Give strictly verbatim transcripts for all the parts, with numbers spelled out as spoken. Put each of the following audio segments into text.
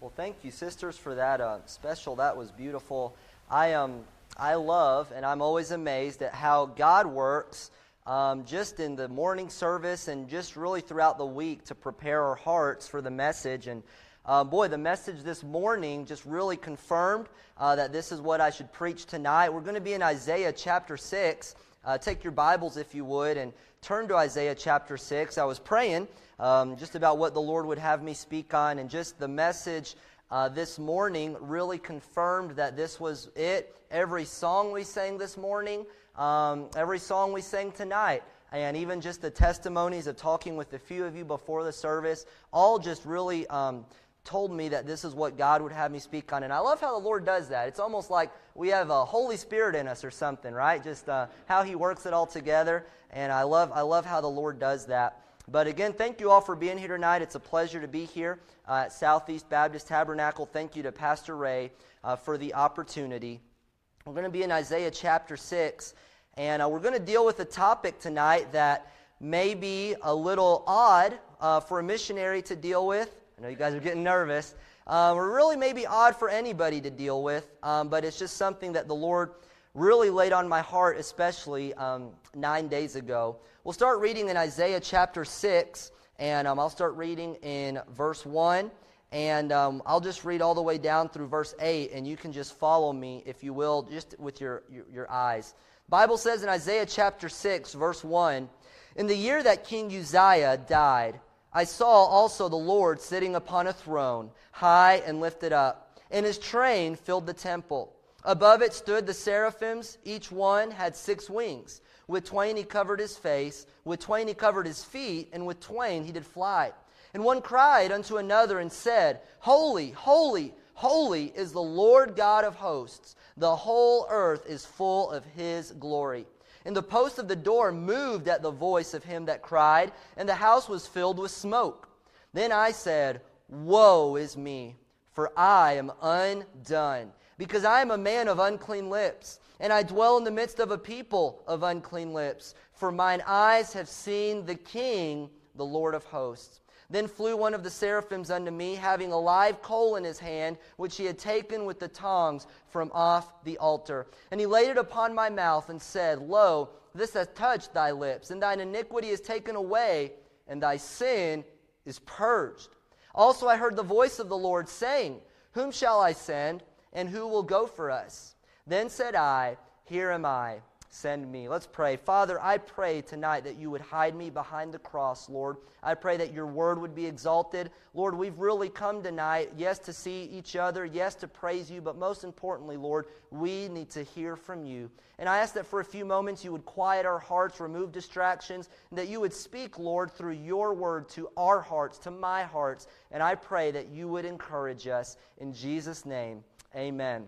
Well, thank you, sisters, for that uh, special. That was beautiful. I um I love, and I'm always amazed at how God works um, just in the morning service and just really throughout the week to prepare our hearts for the message. And uh, boy, the message this morning just really confirmed uh, that this is what I should preach tonight. We're going to be in Isaiah chapter six. Uh, take your Bibles, if you would, and turn to Isaiah chapter six. I was praying um, just about what the Lord would have me speak on, and just the message uh, this morning really confirmed that this was it. Every song we sang this morning, um, every song we sang tonight, and even just the testimonies of talking with a few of you before the service, all just really um, told me that this is what God would have me speak on. And I love how the Lord does that. It's almost like we have a Holy Spirit in us or something, right? Just uh, how He works it all together. And I love I love how the Lord does that. But again, thank you all for being here tonight. It's a pleasure to be here uh, at Southeast Baptist Tabernacle. Thank you to Pastor Ray uh, for the opportunity. We're going to be in Isaiah chapter six, and uh, we're going to deal with a topic tonight that may be a little odd uh, for a missionary to deal with. I know you guys are getting nervous. Um, or really maybe odd for anybody to deal with, um, but it's just something that the Lord really laid on my heart, especially um, nine days ago. We'll start reading in Isaiah chapter six, and um, I'll start reading in verse one, and um, I'll just read all the way down through verse eight, and you can just follow me, if you will, just with your, your, your eyes. The Bible says in Isaiah chapter six, verse one, "In the year that King Uzziah died, I saw also the Lord sitting upon a throne, high and lifted up, and His train filled the temple. Above it stood the seraphims, each one had six wings. With twain He covered His face, with twain He covered His feet, and with twain He did fly. And one cried unto another and said, Holy, holy, holy is the Lord God of hosts. The whole earth is full of His glory. And the post of the door moved at the voice of him that cried, and the house was filled with smoke. Then I said, Woe is me, for I am undone, because I am a man of unclean lips, and I dwell in the midst of a people of unclean lips. For mine eyes have seen the King, the Lord of hosts. Then flew one of the seraphims unto me, having a live coal in his hand, which he had taken with the tongs from off the altar. And he laid it upon my mouth, and said, Lo, this hath touched thy lips, and thine iniquity is taken away, and thy sin is purged. Also I heard the voice of the Lord saying, Whom shall I send, and who will go for us? Then said I, Here am I, send me." Let's pray. Father, I pray tonight that you would hide me behind the cross, Lord. I pray that your word would be exalted. Lord, we've really come tonight, yes, to see each other, yes, to praise you, but most importantly, Lord, we need to hear from you. And I ask that for a few moments you would quiet our hearts, remove distractions, and that you would speak, Lord, through your word to our hearts, to my hearts. And I pray that you would encourage us. In Jesus' name, amen.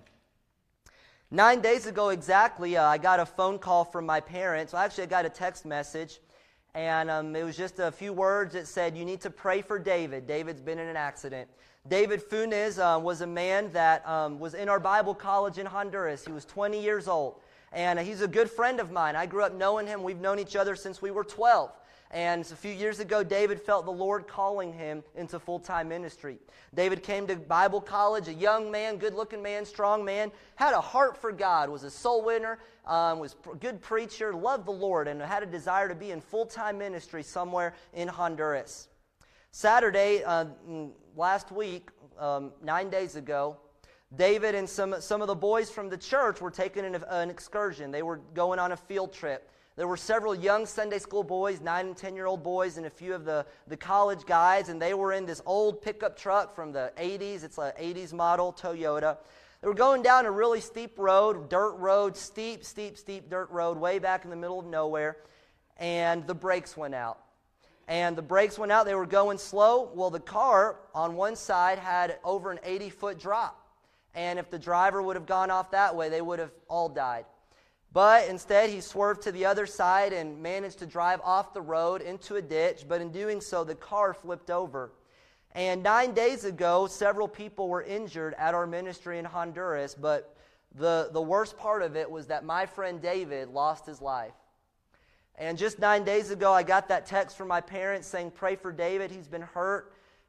Nine days ago exactly, uh, I got a phone call from my parents. Well, actually, I got a text message, and um, it was just a few words that said, you need to pray for David. David's been in an accident. David Funes uh, was a man that um, was in our Bible college in Honduras. He was twenty years old, and uh, he's a good friend of mine. I grew up knowing him. We've known each other since we were twelve. And a few years ago, David felt the Lord calling him into full-time ministry. David came to Bible college, a young man, good-looking man, strong man, had a heart for God, was a soul winner, um, was a good preacher, loved the Lord, and had a desire to be in full-time ministry somewhere in Honduras. Saturday, uh, last week, um, nine days ago, David and some, some of the boys from the church were taking an, an excursion. They were going on a field trip. There were several young Sunday school boys, nine and ten-year-old boys, and a few of the, the college guys, and they were in this old pickup truck from the eighties. It's an eighties model Toyota. They were going down a really steep road, dirt road, steep, steep, steep dirt road, way back in the middle of nowhere, and the brakes went out. And the brakes went out. They were going slow. Well, the car on one side had over an eighty-foot drop, and if the driver would have gone off that way, they would have all died. But instead, he swerved to the other side and managed to drive off the road into a ditch. But in doing so, the car flipped over. And nine days ago, several people were injured at our ministry in Honduras. But the, the worst part of it was that my friend David lost his life. And just nine days ago, I got that text from my parents saying, pray for David. He's been hurt.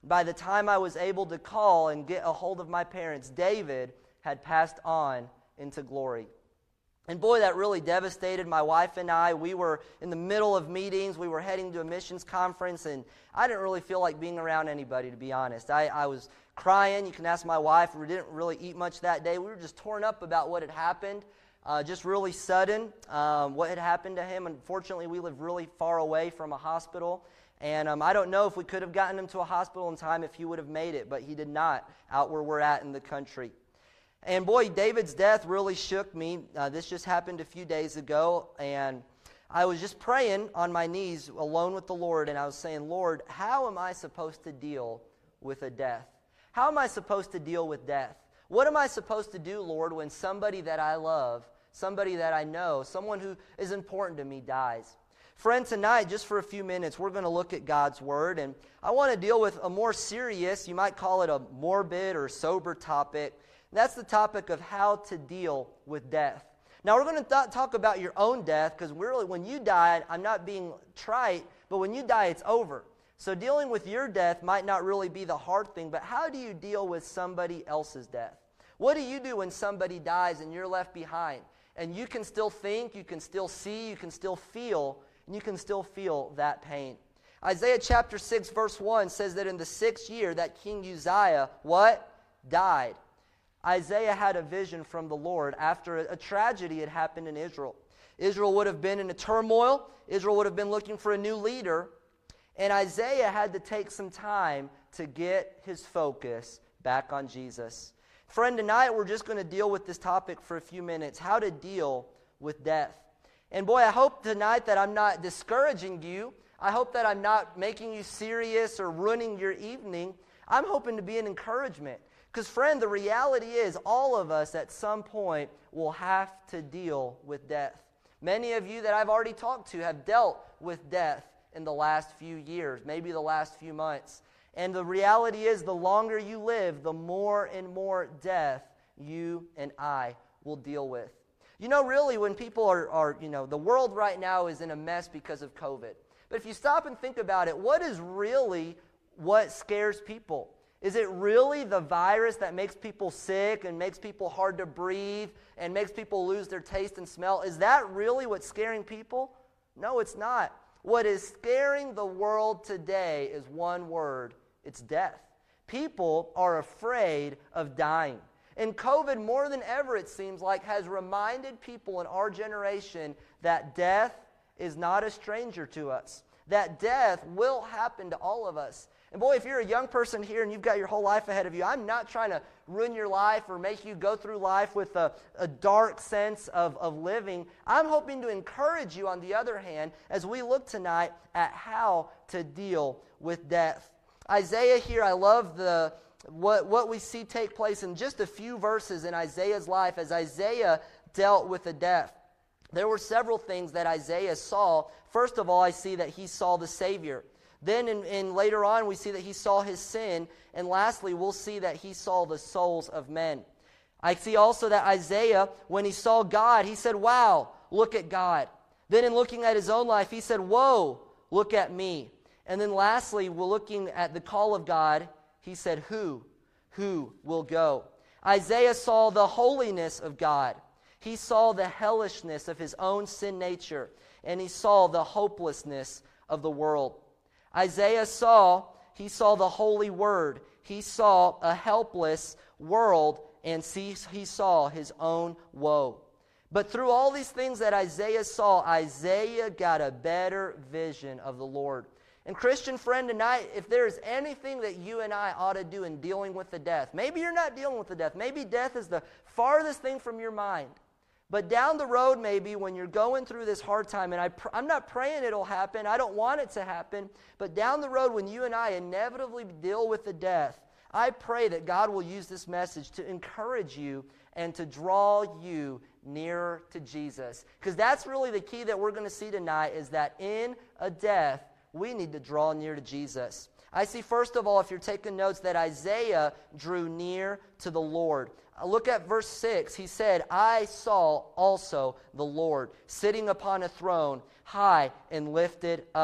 By the time I was able to call and get a hold of my parents, David had passed on into glory. And boy, that really devastated my wife and I. We were in the middle of meetings. We were heading to a missions conference, and I didn't really feel like being around anybody, to be honest. I, I was crying. You can ask my wife. We didn't really eat much that day. We were just torn up about what had happened, uh, just really sudden, um, what had happened to him. Unfortunately, we live really far away from a hospital, and um, I don't know if we could have gotten him to a hospital in time if he would have made it, but he did not out where we're at in the country. And boy, David's death really shook me. Uh, this just happened a few days ago, and I was just praying on my knees alone with the Lord, and I was saying, Lord, how am I supposed to deal with a death? How am I supposed to deal with death? What am I supposed to do, Lord, when somebody that I love, somebody that I know, someone who is important to me dies? Friend, tonight, just for a few minutes, we're going to look at God's Word, and I want to deal with a more serious, you might call it a morbid or sober topic. That's the topic of how to deal with death. Now, we're going to th- talk about your own death, because really, when you die, I'm not being trite, but when you die, it's over. So dealing with your death might not really be the hard thing, but how do you deal with somebody else's death? What do you do when somebody dies and you're left behind? And you can still think, you can still see, you can still feel, and you can still feel that pain. Isaiah chapter six, verse one says that in the sixth year that King Uzziah, what? Died. Isaiah had a vision from the Lord after a, a tragedy had happened in Israel. Israel would have been in a turmoil. Israel would have been looking for a new leader. And Isaiah had to take some time to get his focus back on Jesus. Friend, tonight we're just going to deal with this topic for a few minutes, how to deal with death. And boy, I hope tonight that I'm not discouraging you. I hope that I'm not making you serious or ruining your evening. I'm hoping to be an encouragement. Because, friend, the reality is all of us at some point will have to deal with death. Many of you that I've already talked to have dealt with death in the last few years, maybe the last few months. And the reality is the longer you live, the more and more death you and I will deal with. You know, really, when people are, are, you know, the world right now is in a mess because of COVID. But if you stop and think about it, what is really what scares people? Is it really the virus that makes people sick and makes people hard to breathe and makes people lose their taste and smell? Is that really what's scaring people? No, it's not. What is scaring the world today is one word. It's death. People are afraid of dying. And COVID, more than ever, it seems like, has reminded people in our generation that death is not a stranger to us. That death will happen to all of us. And boy, if you're a young person here and you've got your whole life ahead of you, I'm not trying to ruin your life or make you go through life with a, a dark sense of, of living. I'm hoping to encourage you, on the other hand, as we look tonight at how to deal with death. Isaiah here, I love the what, what we see take place in just a few verses in Isaiah's life as Isaiah dealt with the death. There were several things that Isaiah saw. First of all, I see that he saw the Savior. Then in, in later on, we see that he saw his sin. And lastly, we'll see that he saw the souls of men. I see also that Isaiah, when he saw God, he said, wow, look at God. Then in looking at his own life, he said, whoa, look at me. And then lastly, we're looking at the call of God. He said, who? Who will go? Isaiah saw the holiness of God. He saw the hellishness of his own sin nature. And he saw the hopelessness of the world. Isaiah saw, he saw the holy word. He saw a helpless world, and see, he saw his own woe. But through all these things that Isaiah saw, Isaiah got a better vision of the Lord. And Christian friend, tonight, if there is anything that you and I ought to do in dealing with the death, maybe you're not dealing with the death. Maybe death is the farthest thing from your mind. But down the road, maybe, when you're going through this hard time, and I pr- I'm not praying it'll happen, I don't want it to happen, but down the road when you and I inevitably deal with the death, I pray that God will use this message to encourage you and to draw you nearer to Jesus. Because that's really the key that we're going to see tonight, is that in a death, we need to draw near to Jesus. I see, first of all, if you're taking notes, that Isaiah drew near to the Lord. Look at verse six. He said, I saw also the Lord sitting upon a throne, high and lifted up.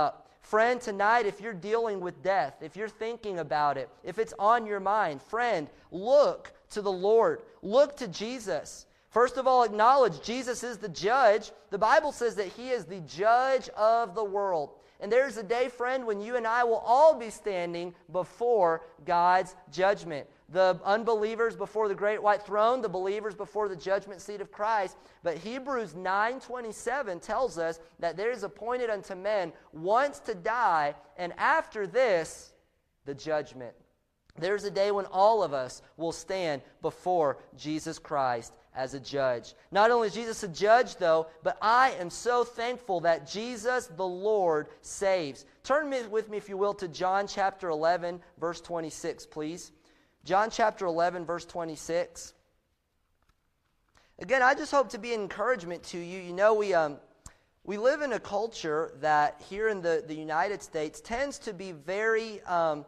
Friend, tonight, if you're dealing with death, if you're thinking about it, if it's on your mind, friend, look to the Lord. Look to Jesus. First of all, acknowledge Jesus is the judge. The Bible says that He is the judge of the world. And there's a day, friend, when you and I will all be standing before God's judgment. The unbelievers before the great white throne, the believers before the judgment seat of Christ. But Hebrews nine twenty-seven tells us that there is appointed unto men once to die, and after this, the judgment. There's a day when all of us will stand before Jesus Christ as a judge. Not only is Jesus a judge, though, but I am so thankful that Jesus the Lord saves. Turn with me, if you will, to John chapter eleven, verse twenty-six, please. John chapter eleven, verse twenty-six. Again, I just hope to be an encouragement to you. You know, we um, we live in a culture that here in the, the United States tends to be very um,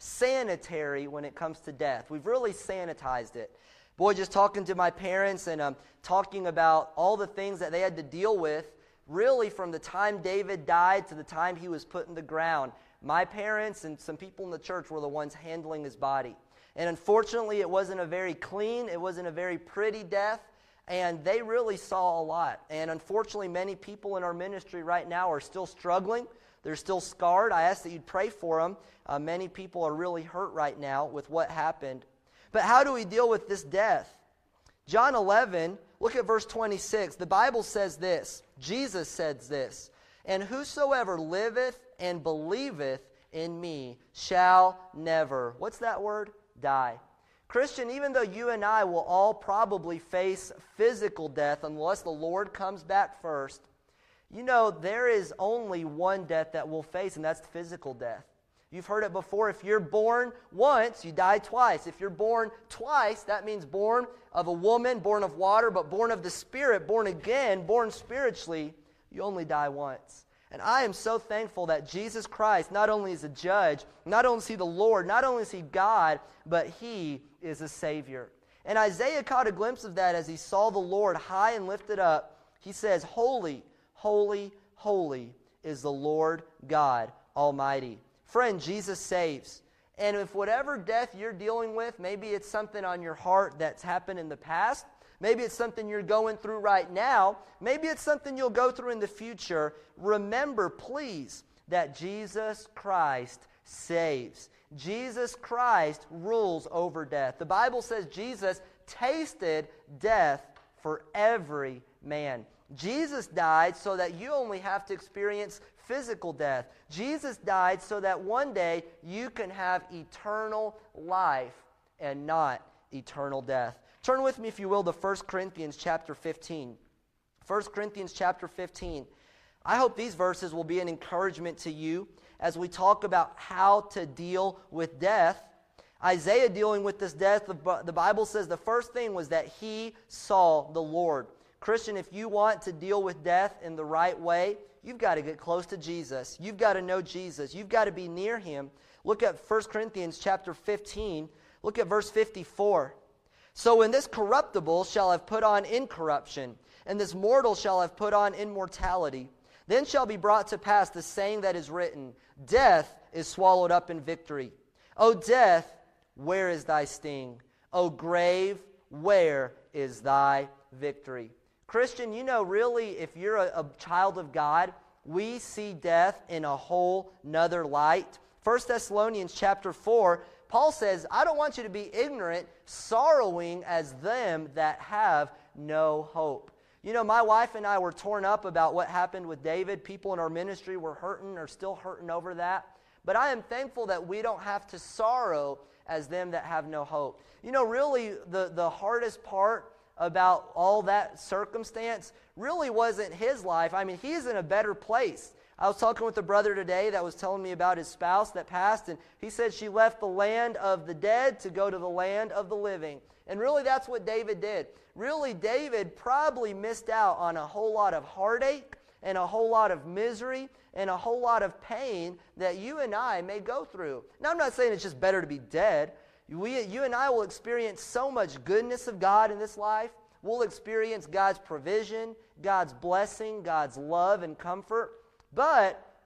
sanitary when it comes to death. We've really sanitized it. Boy, just talking to my parents and um, talking about all the things that they had to deal with, really from the time David died to the time he was put in the ground. My parents and some people in the church were the ones handling his body. And unfortunately, it wasn't a very clean, it wasn't a very pretty death, and they really saw a lot. And unfortunately, many people in our ministry right now are still struggling. They're still scarred. I ask that you'd pray for them. Uh, many people are really hurt right now with what happened. But how do we deal with this death? John eleven, look at verse twenty-six. The Bible says this. Jesus says this, "And whosoever liveth and believeth in me shall never," what's that word? Die. Christian, even though you and I will all probably face physical death unless the Lord comes back first, you know, there is only one death that we'll face, and that's physical death. You've heard it before. If you're born once, you die twice. If you're born twice, that means born of a woman, born of water, but born of the Spirit, born again, born spiritually, you only die once. And I am so thankful that Jesus Christ not only is a judge, not only is He the Lord, not only is He God, but He is a Savior. And Isaiah caught a glimpse of that as he saw the Lord high and lifted up. He says, "Holy, holy, holy is the Lord God Almighty." Friend, Jesus saves. And if whatever death you're dealing with, maybe it's something on your heart that's happened in the past, maybe it's something you're going through right now, maybe it's something you'll go through in the future, remember, please, that Jesus Christ saves. Jesus Christ rules over death. The Bible says Jesus tasted death for every man. Jesus died so that you only have to experience physical death. Jesus died so that one day you can have eternal life and not eternal death. Turn with me, if you will, to First Corinthians chapter fifteen. First Corinthians chapter fifteen. I hope these verses will be an encouragement to you as we talk about how to deal with death. Isaiah dealing with this death, the, the Bible says the first thing was that he saw the Lord. Christian, if you want to deal with death in the right way, you've got to get close to Jesus. You've got to know Jesus. You've got to be near Him. Look at First Corinthians chapter fifteen. Look at verse fifty-four. "So when this corruptible shall have put on incorruption, and this mortal shall have put on immortality, then shall be brought to pass the saying that is written, Death is swallowed up in victory. O death, where is thy sting? O grave, where is thy victory?" Christian, you know, really, if you're a, a child of God, we see death in a whole nother light. First Thessalonians chapter four, Paul says, "I don't want you to be ignorant, sorrowing as them that have no hope." You know, my wife and I were torn up about what happened with David. People in our ministry were hurting or still hurting over that. But I am thankful that we don't have to sorrow as them that have no hope. You know, really, the, the hardest part about all that circumstance really wasn't his life. I mean, he's in a better place. I was talking with a brother today that was telling me about his spouse that passed, and he said she left the land of the dead to go to the land of the living. And really, that's what David did. Really, David probably missed out on a whole lot of heartache and a whole lot of misery and a whole lot of pain that you and I may go through. Now, I'm not saying it's just better to be dead. We, you and I will experience so much goodness of God in this life. We'll experience God's provision, God's blessing, God's love and comfort. But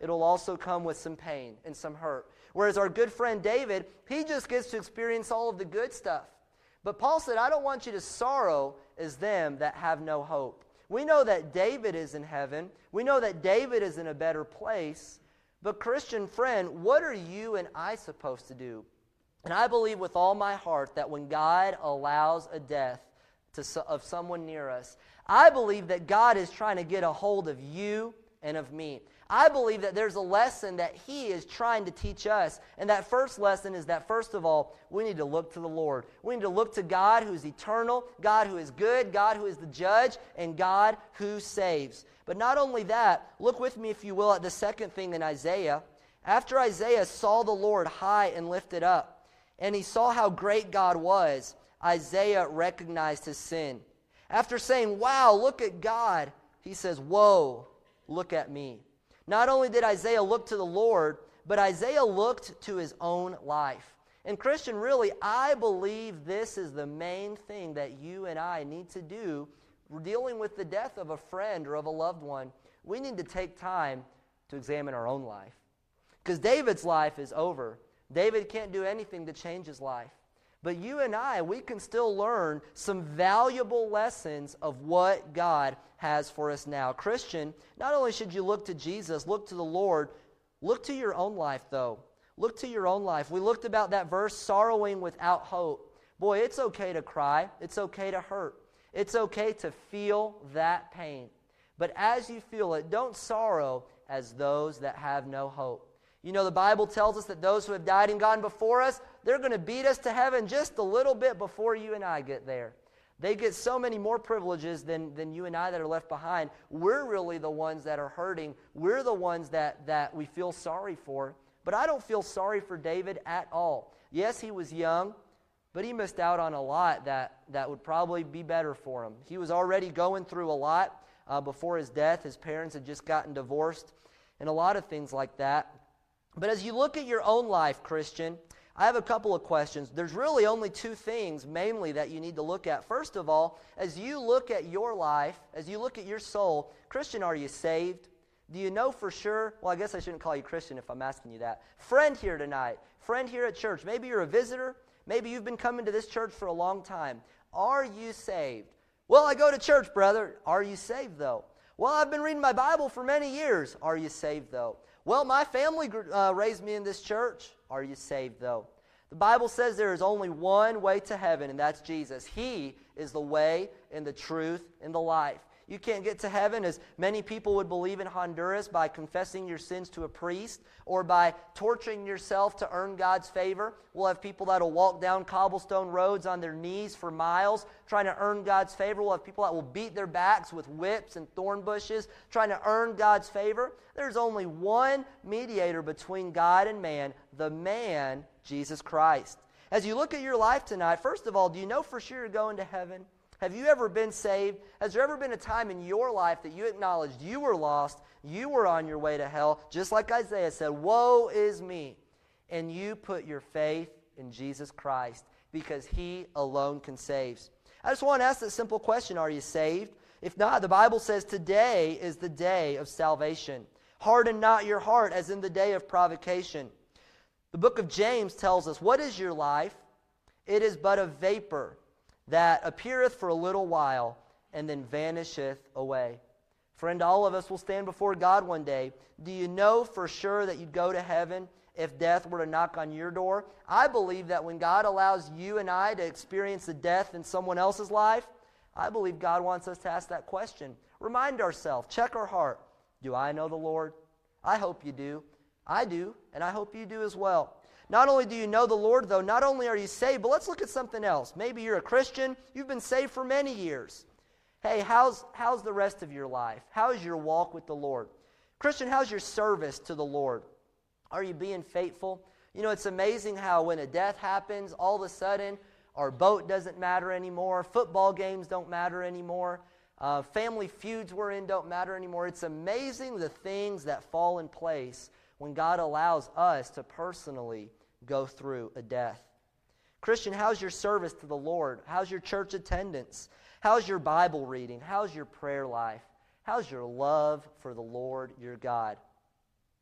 it'll also come with some pain and some hurt. Whereas our good friend David, he just gets to experience all of the good stuff. But Paul said, I don't want you to sorrow as them that have no hope. We know that David is in heaven. We know that David is in a better place. But Christian friend, what are you and I supposed to do? And I believe with all my heart that when God allows a death to, of someone near us, I believe that God is trying to get a hold of you and of me. I believe that there's a lesson that He is trying to teach us. And that first lesson is that, first of all, we need to look to the Lord. We need to look to God who's eternal, God who is good, God who is the judge, and God who saves. But not only that, look with me, if you will, at the second thing in Isaiah. After Isaiah saw the Lord high and lifted up, and he saw how great God was, Isaiah recognized his sin. After saying, wow, look at God, he says, whoa, look at me. Not only did Isaiah look to the Lord, but Isaiah looked to his own life. And Christian, really, I believe this is the main thing that you and I need to do. We're dealing with the death of a friend or of a loved one. We need to take time to examine our own life. Because David's life is over. David can't do anything to change his life. But you and I, we can still learn some valuable lessons of what God has for us now. Christian, not only should you look to Jesus, look to the Lord, look to your own life, though. Look to your own life. We looked about that verse, sorrowing without hope. Boy, it's okay to cry. It's okay to hurt. It's okay to feel that pain. But as you feel it, don't sorrow as those that have no hope. You know, the Bible tells us that those who have died and gone before us, they're going to beat us to heaven just a little bit before you and I get there. They get so many more privileges than, than you and I that are left behind. We're really the ones that are hurting. We're the ones that, that we feel sorry for. But I don't feel sorry for David at all. Yes, he was young, but he missed out on a lot that, that would probably be better for him. He was already going through a lot uh, before his death. His parents had just gotten divorced and a lot of things like that. But as you look at your own life, Christian, I have a couple of questions. There's really only two things mainly that you need to look at. First of all, as you look at your life, as you look at your soul, Christian, are you saved? Do you know for sure? Well, I guess I shouldn't call you Christian if I'm asking you that. Friend here tonight, friend here at church. Maybe you're a visitor. Maybe you've been coming to this church for a long time. Are you saved? Well, I go to church, brother. Are you saved, though? Well, I've been reading my Bible for many years. Are you saved, though? Well, my family uh, raised me in this church. Are you saved, though? The Bible says there is only one way to heaven, and that's Jesus. He is the way and the truth and the life. You can't get to heaven, as many people would believe in Honduras, by confessing your sins to a priest or by torturing yourself to earn God's favor. We'll have people that will walk down cobblestone roads on their knees for miles trying to earn God's favor. We'll have people that will beat their backs with whips and thorn bushes trying to earn God's favor. There's only one mediator between God and man, the man, Jesus Christ. As you look at your life tonight, first of all, do you know for sure you're going to heaven? Have you ever been saved? Has there ever been a time in your life that you acknowledged you were lost, you were on your way to hell, just like Isaiah said, woe is me, and you put your faith in Jesus Christ because He alone can save? I just want to ask that simple question, are you saved? If not, the Bible says today is the day of salvation. Harden not your heart as in the day of provocation. The book of James tells us, what is your life? It is but a vapor that appeareth for a little while, and then vanisheth away. Friend, all of us will stand before God one day. Do you know for sure that you'd go to heaven if death were to knock on your door? I believe that when God allows you and I to experience the death in someone else's life, I believe God wants us to ask that question. Remind ourselves, check our heart. Do I know the Lord? I hope you do. I do, and I hope you do as well. Not only do you know the Lord, though, not only are you saved, but let's look at something else. Maybe you're a Christian. You've been saved for many years. Hey, how's, how's the rest of your life? How is your walk with the Lord? Christian, how's your service to the Lord? Are you being faithful? You know, it's amazing how when a death happens, all of a sudden, our boat doesn't matter anymore. Football games don't matter anymore. Uh, family feuds we're in don't matter anymore. It's amazing the things that fall in place when God allows us to personally go through a death. Christian, how's your service to the Lord? How's your church attendance? How's your Bible reading? How's your prayer life? How's your love for the Lord your God?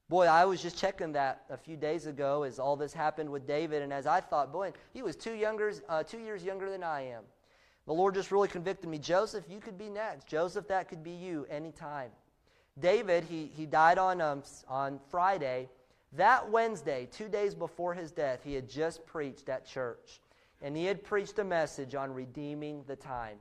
Boy, I was just checking that a few days ago as all this happened with David, and as I thought, boy, he was two younger, uh, two years younger than I am. The Lord just really convicted me. Joseph, you could be next. Joseph, that could be you anytime. David, he, he died on, um, on Friday. That Wednesday, two days before his death, he had just preached at church, and he had preached a message on redeeming the time.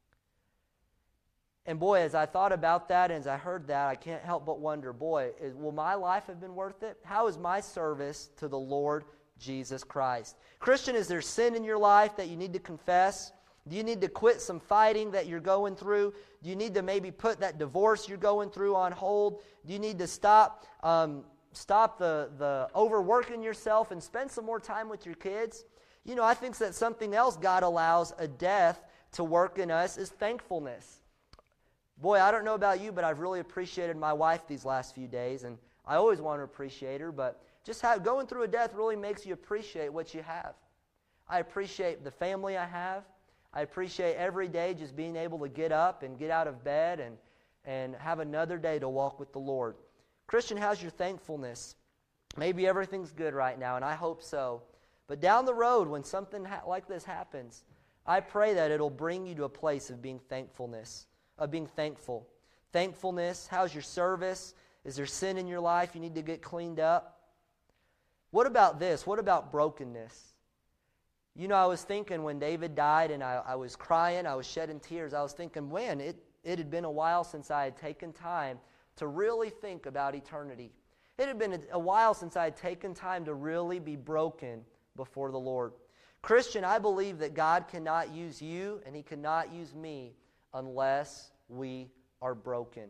And boy, as I thought about that and as I heard that, I can't help but wonder, boy, is, will my life have been worth it? How is my service to the Lord Jesus Christ? Christian, is there sin in your life that you need to confess? Do you need to quit some fighting that you're going through? Do you need to maybe put that divorce you're going through on hold? Do you need to stop um, stop the, the overworking yourself and spend some more time with your kids? You know, I think that something else God allows a death to work in us is thankfulness. Boy, I don't know about you, but I've really appreciated my wife these last few days, and I always want to appreciate her, but just have, going through a death really makes you appreciate what you have. I appreciate the family I have. I appreciate every day just being able to get up and get out of bed and, and have another day to walk with the Lord. Christian, how's your thankfulness? Maybe everything's good right now, and I hope so. But down the road, when something ha- like this happens, I pray that it'll bring you to a place of being thankfulness. Of being thankful. Thankfulness, how's your service? Is there sin in your life you need to get cleaned up? What about this? What about brokenness? You know, I was thinking when David died and I, I was crying, I was shedding tears, I was thinking, man, it, it had been a while since I had taken time to really think about eternity. It had been a, a while since I had taken time to really be broken before the Lord. Christian, I believe that God cannot use you and He cannot use me unless we are broken.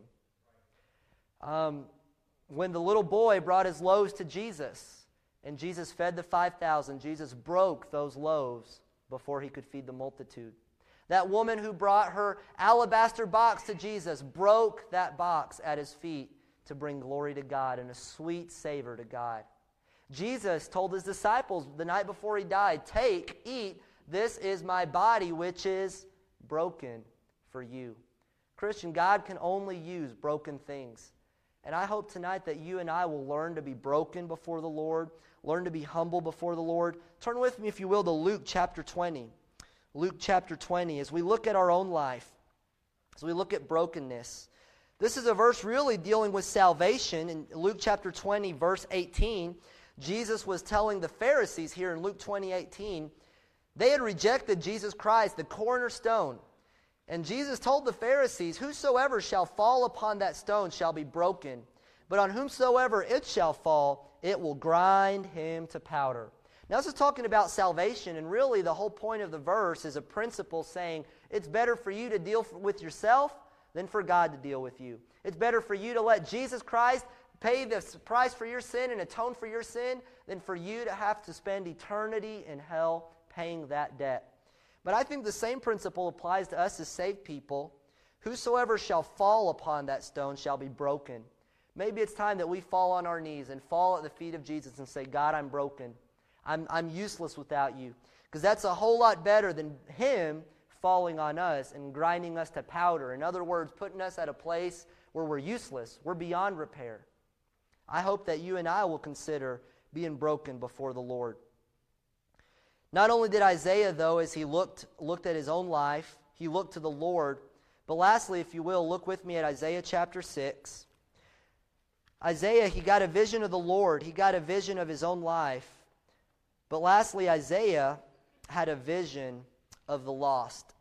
Um, when the little boy brought his loaves to Jesus, and Jesus fed the five thousand, Jesus broke those loaves before He could feed the multitude. That woman who brought her alabaster box to Jesus broke that box at His feet to bring glory to God and a sweet savor to God. Jesus told His disciples the night before He died, "Take, eat, this is my body which is broken for you." Christian, God can only use broken things. And I hope tonight that you and I will learn to be broken before the Lord, learn to be humble before the Lord. Turn with me, if you will, to Luke chapter twenty. Luke chapter twenty, as we look at our own life, as we look at brokenness. This is a verse really dealing with salvation. In Luke chapter twenty, verse eighteen, Jesus was telling the Pharisees here in Luke twenty, eighteen, they had rejected Jesus Christ, the cornerstone. And Jesus told the Pharisees, "Whosoever shall fall upon that stone shall be broken, but on whomsoever it shall fall, it will grind him to powder." Now this is talking about salvation, and really the whole point of the verse is a principle saying it's better for you to deal with yourself than for God to deal with you. It's better for you to let Jesus Christ pay the price for your sin and atone for your sin than for you to have to spend eternity in hell paying that debt. But I think the same principle applies to us as saved people. Whosoever shall fall upon that stone shall be broken. Maybe it's time that we fall on our knees and fall at the feet of Jesus and say, "God, I'm broken. I'm, I'm useless without you." Because that's a whole lot better than Him falling on us and grinding us to powder. In other words, putting us at a place where we're useless. We're beyond repair. I hope that you and I will consider being broken before the Lord. Not only did Isaiah, though, as he looked, looked at his own life, he looked to the Lord. But lastly, if you will, look with me at Isaiah chapter six. Isaiah, he got a vision of the Lord. He got a vision of his own life. But lastly, Isaiah had a vision of the lost.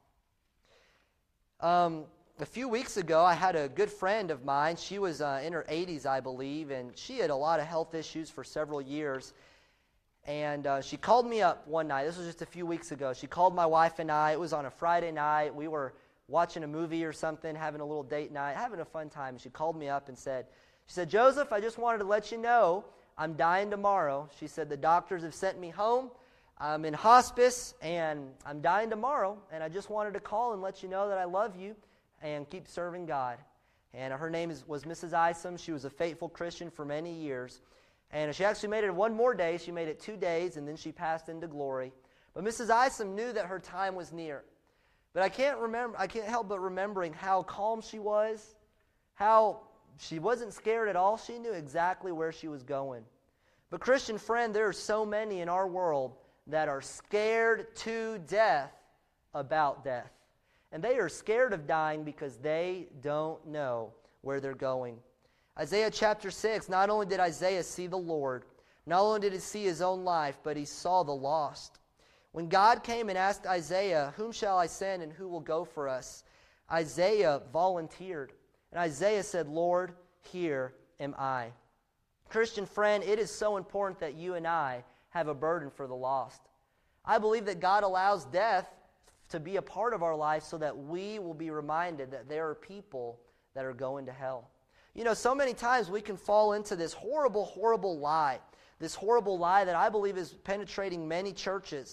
Um, a few weeks ago, I had a good friend of mine. She was uh, in her eighties, I believe, and she had a lot of health issues for several years. And uh, she called me up one night. This was just a few weeks ago. She called my wife and I. It was on a Friday night. We were watching a movie or something, having a little date night, having a fun time. She called me up and said, she said, "Joseph, I just wanted to let you know I'm dying tomorrow." She said, "The doctors have sent me home. I'm in hospice, and I'm dying tomorrow. And I just wanted to call and let you know that I love you and keep serving God." And her name is, was Missus Isom. She was a faithful Christian for many years. And she actually made it one more day. She made it two days, and then she passed into glory. But Missus Isom knew that her time was near. But I can't remember. I can't help but remembering how calm she was, how She wasn't scared at all. She knew exactly where she was going. But Christian friend, there are so many in our world that are scared to death about death. And they are scared of dying because they don't know where they're going. Isaiah chapter six, not only did Isaiah see the Lord, not only did he see his own life, but he saw the lost. When God came and asked Isaiah, whom shall I send and who will go for us? Isaiah volunteered. And Isaiah said, Lord, here am I. Christian friend, it is so important that you and I have a burden for the lost. I believe that God allows death to be a part of our life so that we will be reminded that there are people that are going to hell. You know, so many times we can fall into this horrible, horrible lie. This horrible lie that I believe is penetrating many churches.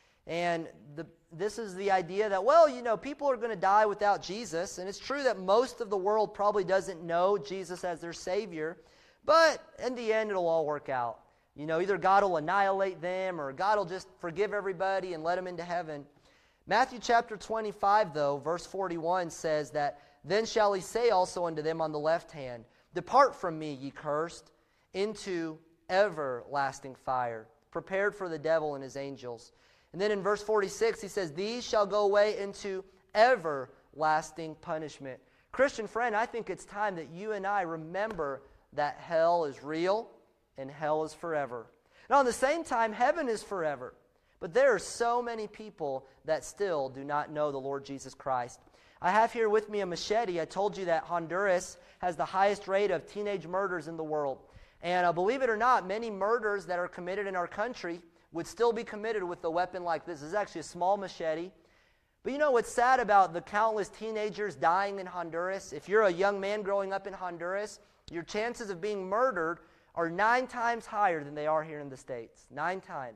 And the, this is the idea that, well, you know, people are going to die without Jesus. And it's true that most of the world probably doesn't know Jesus as their Savior. But in the end, it'll all work out. You know, either God will annihilate them or God will just forgive everybody and let them into heaven. Matthew chapter twenty-five, though, verse forty-one says that, then shall he say also unto them on the left hand, depart from me, ye cursed, into everlasting fire, prepared for the devil and his angels. And then in verse forty-six, he says, these shall go away into everlasting punishment. Christian friend, I think it's time that you and I remember that hell is real and hell is forever. And at the same time, heaven is forever. But there are so many people that still do not know the Lord Jesus Christ. I have here with me a machete. I told you that Honduras has the highest rate of teenage murders in the world. And uh, believe it or not, many murders that are committed in our country would still be committed with a weapon like this. This is actually a small machete. But you know what's sad about the countless teenagers dying in Honduras? If you're a young man growing up in Honduras, your chances of being murdered are nine times higher than they are here in the States. Nine times.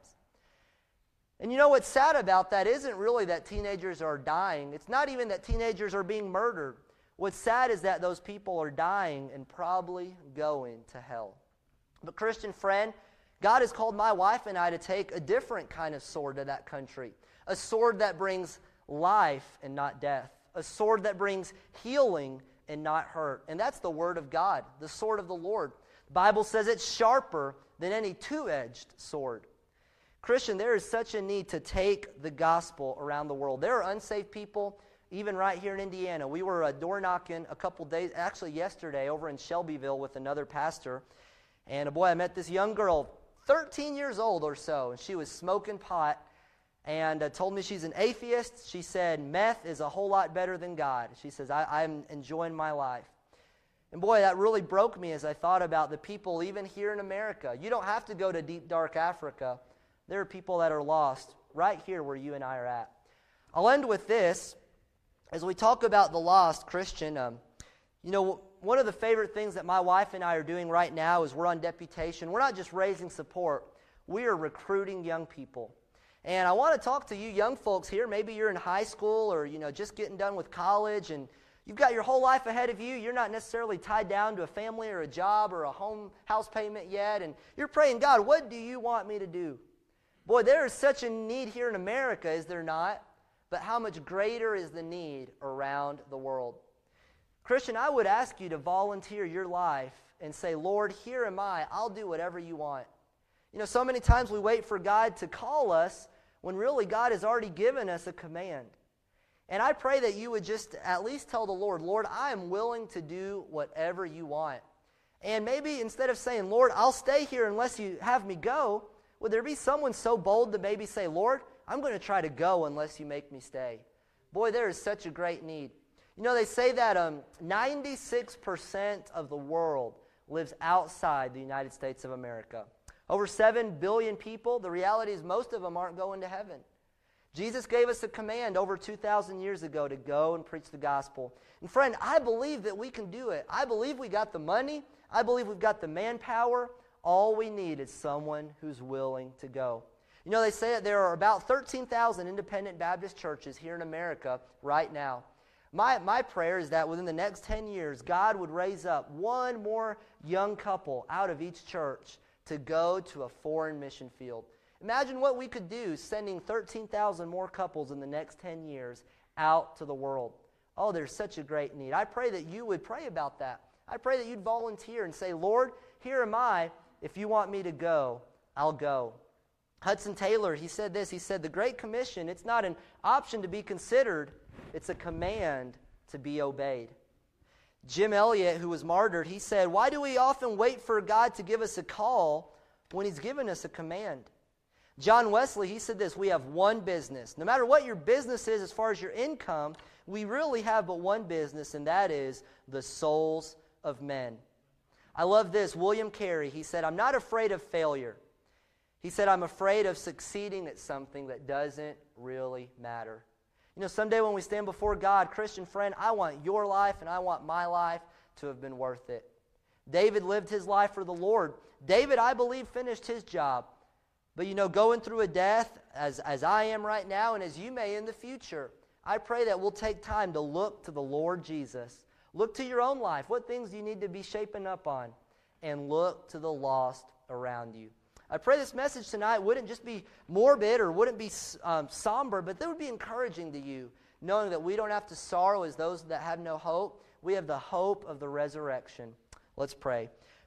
And you know what's sad about that isn't really that teenagers are dying. It's not even that teenagers are being murdered. What's sad is that those people are dying and probably going to hell. But Christian friend, God has called my wife and I to take a different kind of sword to that country. A sword that brings life and not death. A sword that brings healing and not hurt. And that's the word of God, the sword of the Lord. The Bible says it's sharper than any two-edged sword. Christian, there is such a need to take the gospel around the world. There are unsaved people, even right here in Indiana. We were uh, door knocking a couple days, actually yesterday, over in Shelbyville with another pastor. And uh, boy, I met this young girl, thirteen years old or so, and she was smoking pot and uh, told me she's an atheist. She said, meth is a whole lot better than God. She says, I, I'm enjoying my life. And boy, that really broke me as I thought about the people even here in America. You don't have to go to deep, dark Africa. There are people that are lost right here where you and I are at. I'll end with this. As we talk about the lost Christian, um, you know, one of the favorite things that my wife and I are doing right now is we're on deputation. We're not just raising support. We are recruiting young people. And I want to talk to you young folks here. Maybe you're in high school or, you know, just getting done with college and you've got your whole life ahead of you. You're not necessarily tied down to a family or a job or a home house payment yet. And you're praying, God, what do you want me to do? Boy, there is such a need here in America, is there not? But how much greater is the need around the world? Christian, I would ask you to volunteer your life and say, Lord, here am I. I'll do whatever you want. You know, so many times we wait for God to call us when really God has already given us a command. And I pray that you would just at least tell the Lord, Lord, I am willing to do whatever you want. And maybe instead of saying, Lord, I'll stay here unless you have me go, would there be someone so bold to maybe say, Lord, I'm going to try to go unless you make me stay? Boy, there is such a great need. You know, they say that um, ninety-six percent of the world lives outside the United States of America. Over seven billion people, the reality is most of them aren't going to heaven. Jesus gave us a command over two thousand years ago to go and preach the gospel. And friend, I believe that we can do it. I believe we got the money. I believe we've got the manpower. All we need is someone who's willing to go. You know, they say that there are about thirteen thousand independent Baptist churches here in America right now. My, my prayer is that within the next ten years, God would raise up one more young couple out of each church to go to a foreign mission field. Imagine what we could do sending thirteen thousand more couples in the next ten years out to the world. Oh, there's such a great need. I pray that you would pray about that. I pray that you'd volunteer and say, Lord, here am I. If you want me to go, I'll go. Hudson Taylor, he said this. He said, the Great Commission, it's not an option to be considered. It's a command to be obeyed. Jim Elliot, who was martyred, he said, why do we often wait for God to give us a call when he's given us a command? John Wesley, he said this, we have one business. No matter what your business is as far as your income, we really have but one business, and that is the souls of men. I love this. William Carey, he said, I'm not afraid of failure. He said, I'm afraid of succeeding at something that doesn't really matter. You know, someday when we stand before God, Christian friend, I want your life and I want my life to have been worth it. David lived his life for the Lord. David, I believe, finished his job. But, you know, going through a death, as, as I am right now and as you may in the future, I pray that we'll take time to look to the Lord Jesus. Look to your own life. What things do you need to be shaping up on? And look to the lost around you. I pray this message tonight wouldn't just be morbid or wouldn't be um, somber, but that would be encouraging to you, knowing that we don't have to sorrow as those that have no hope. We have the hope of the resurrection. Let's pray.